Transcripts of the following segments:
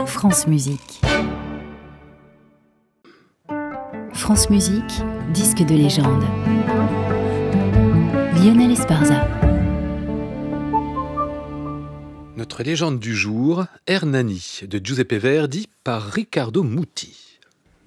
France Musique. France Musique, disque de légende. Lionel Esparza. Notre légende du jour, Hernani, de Giuseppe Verdi par Riccardo Muti.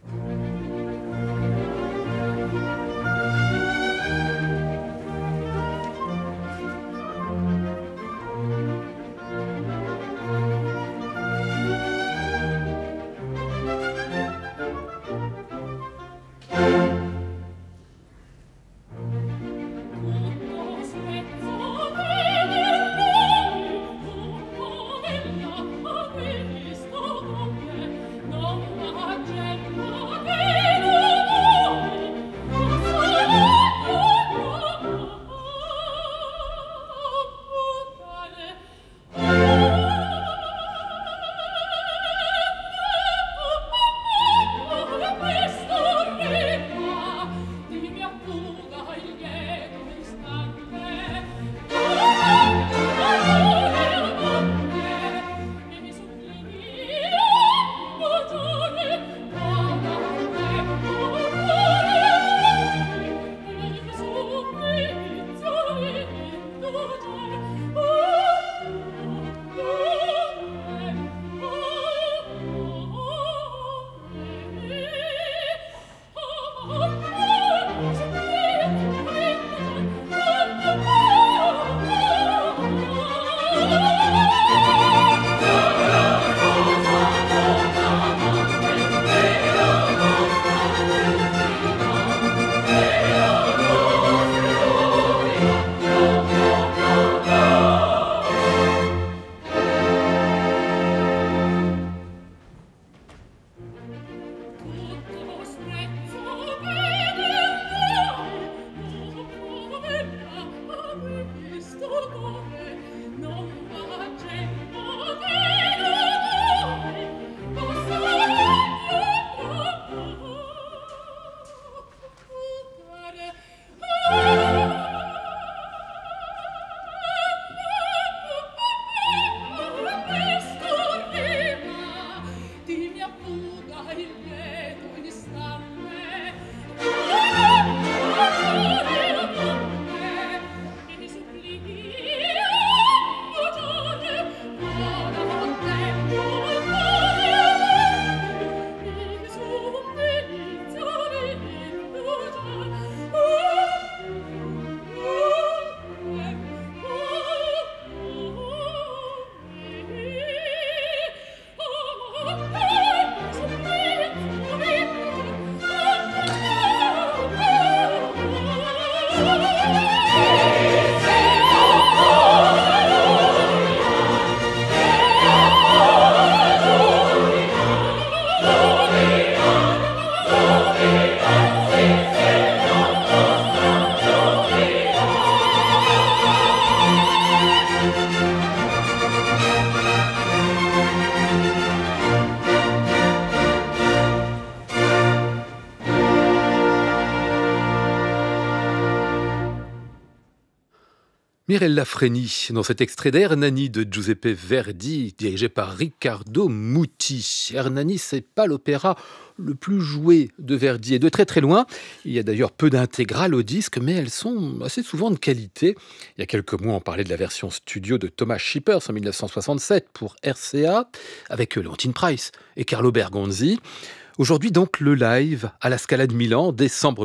Mirella Freni, dans cet extrait d'Hernani de Giuseppe Verdi, dirigé par Riccardo Muti. Hernani, c'est pas l'opéra le plus joué de Verdi, et de très très loin. Il y a d'ailleurs peu d'intégrales au disque, mais elles sont assez souvent de qualité. Il y a quelques mois, on parlait de la version studio de Thomas Shippers en 1967 pour RCA, avec Leontyne Price et Carlo Bergonzi. Aujourd'hui donc le live à la Scala de Milan, décembre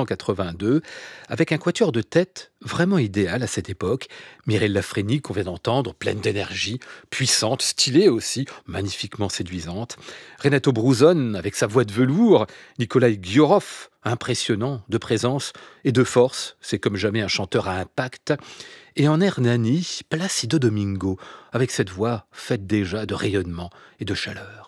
1982, avec un quatuor de tête vraiment idéal à cette époque. Mirella Freni qu'on vient d'entendre, pleine d'énergie, puissante, stylée aussi, magnifiquement séduisante. Renato Bruzon avec sa voix de velours, Nikolai Ghiorov, impressionnant de présence et de force, c'est comme jamais un chanteur à impact. Et en Hernani, Placido Domingo, avec cette voix faite déjà de rayonnement et de chaleur.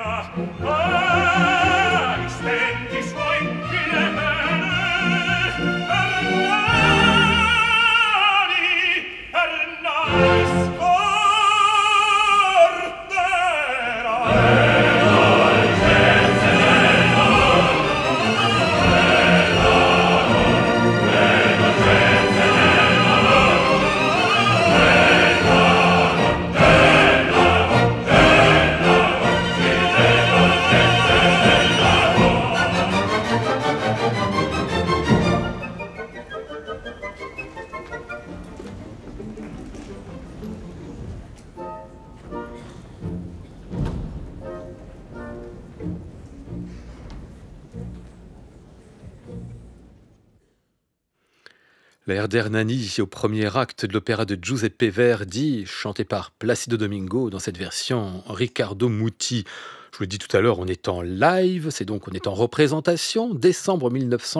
L'air d'Hernani au premier acte de l'opéra de Giuseppe Verdi, chanté par Placido Domingo dans cette version Riccardo Muti. Je vous l'ai dit tout à l'heure, on est en live, on est en représentation, décembre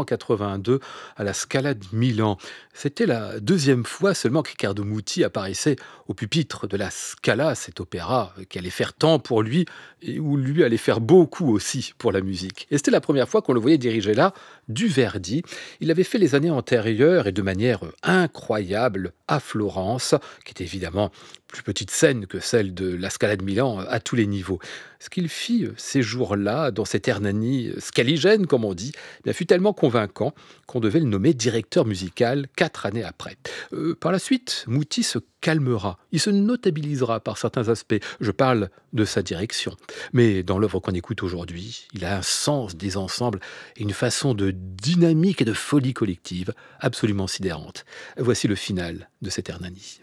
1982 à la Scala de Milan. C'était la deuxième fois seulement que Riccardo Muti apparaissait au pupitre de la Scala, cet opéra qui allait faire tant pour lui et où lui allait faire beaucoup aussi pour la musique. Et c'était la première fois qu'on le voyait diriger là du Verdi. Il avait fait les années antérieures et de manière incroyable à Florence, qui était évidemment plus petite scène que celle de la Scala de Milan à tous les niveaux. Ce qu'il fit ces jours-là, dans cet Hernani scaligène, comme on dit, fut tellement convaincant qu'on devait le nommer directeur musical 4 années après. Par la suite, Muti se calmera, il se notabilisera par certains aspects. Je parle de sa direction. Mais dans l'œuvre qu'on écoute aujourd'hui, il a un sens des ensembles et une façon de dynamique et de folie collective absolument sidérante. Voici le final de cet Hernani.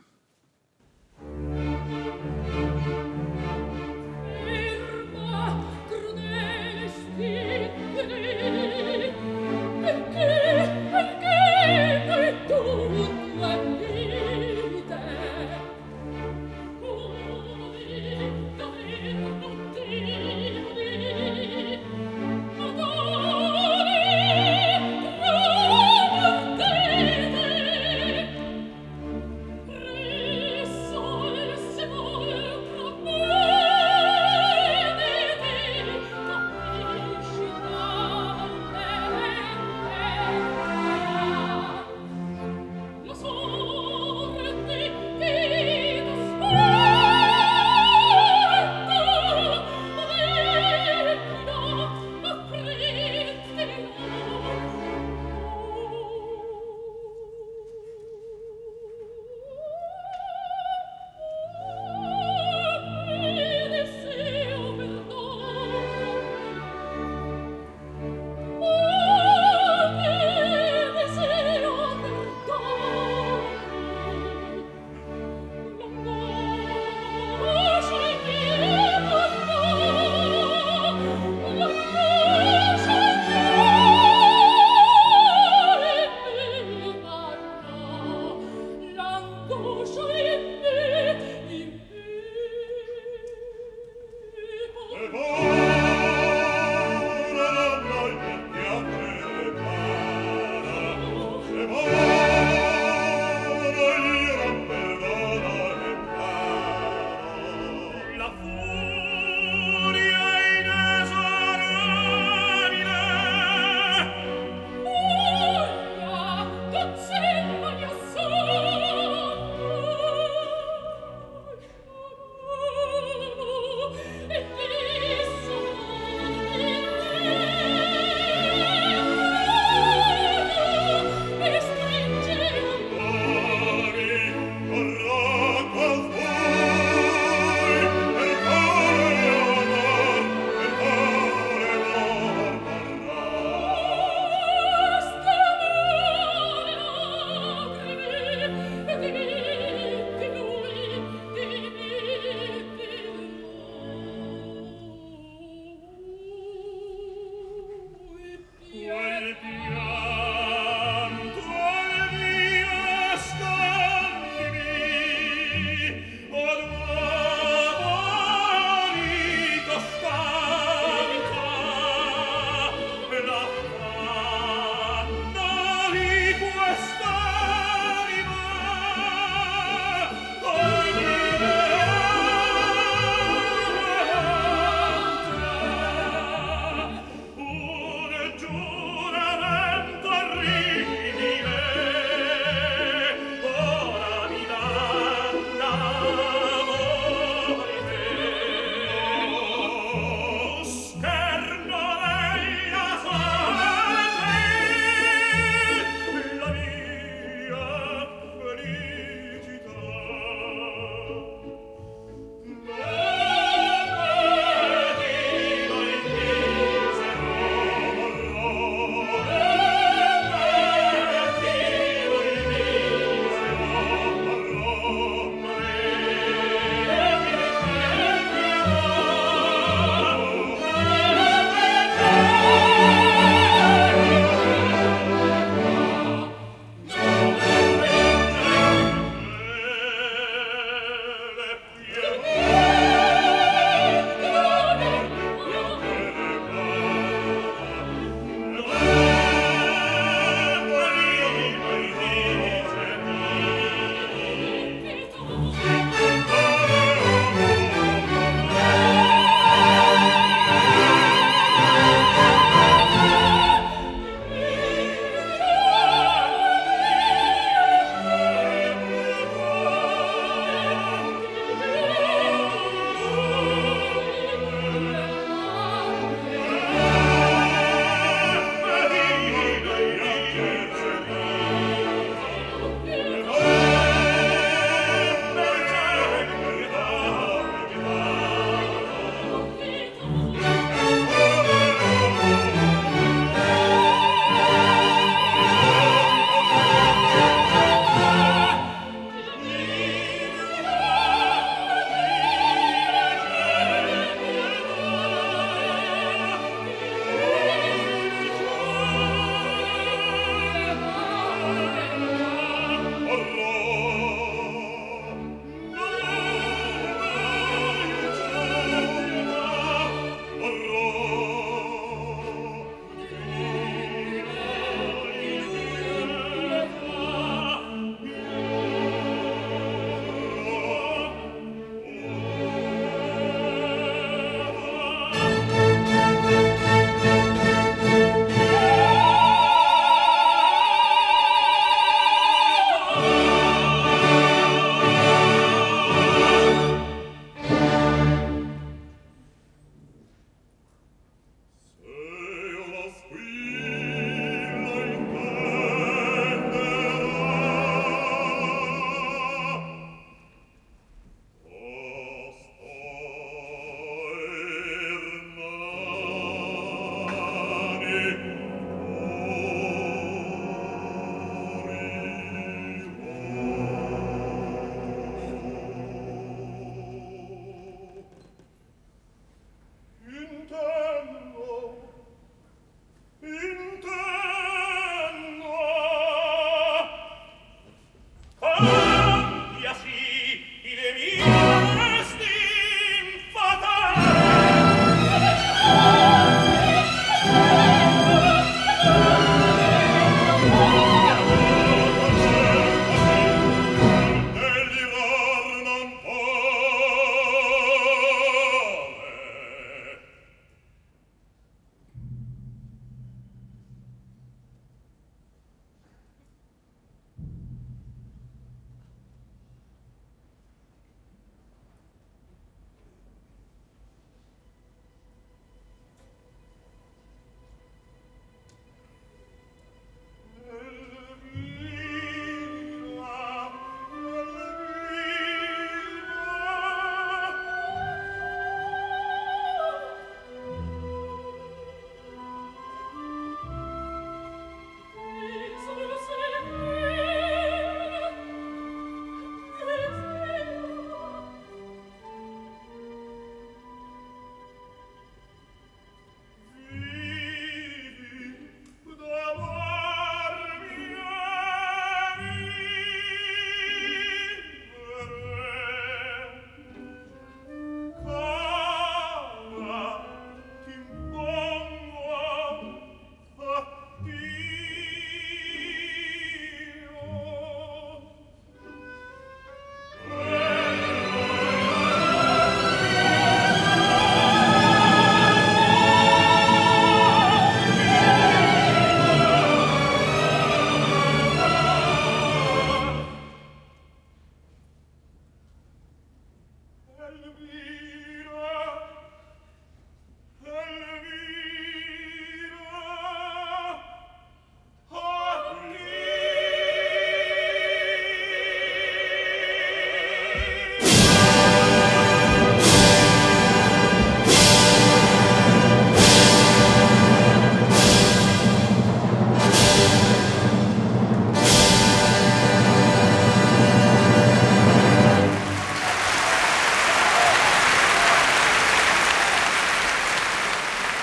Sole se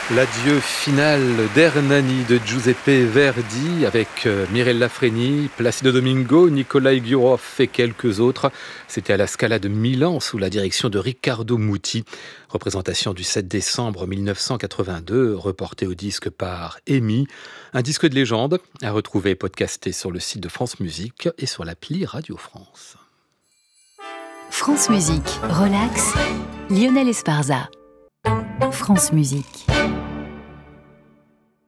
L'adieu final d'Hernani de Giuseppe Verdi avec Mirella Freni, Placido Domingo, Nikolai Gurov et quelques autres. C'était à la Scala de Milan sous la direction de Riccardo Muti. Représentation du 7 décembre 1982, reportée au disque par EMI. Un disque de légende à retrouver et podcasté sur le site de France Musique et sur l'appli Radio France. France Musique, relax, Lionel Esparza. France Musique.